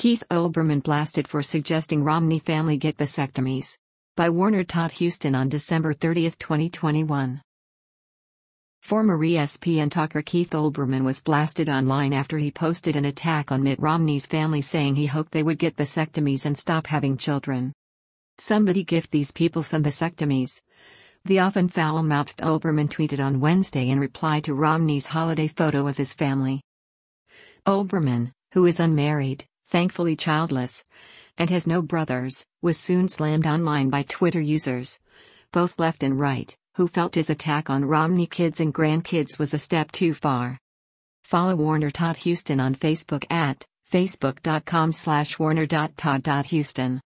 Keith Olbermann blasted for suggesting Romney family get vasectomies. By Warner Todd Houston on December 30, 2021. Former ESPN talker Keith Olbermann was blasted online after he posted an attack on Mitt Romney's family, saying he hoped they would get vasectomies and stop having children. "Somebody gift these people some vasectomies," the often foul-mouthed Olbermann tweeted on Wednesday in reply to Romney's holiday photo of his family. Olbermann, who is unmarried, thankfully childless, and has no brothers, was soon slammed online by Twitter users, both left and right, who felt his attack on Romney kids and grandkids was a step too far. Follow Warner Todd Houston on Facebook at facebook.com/warner.todd.houston.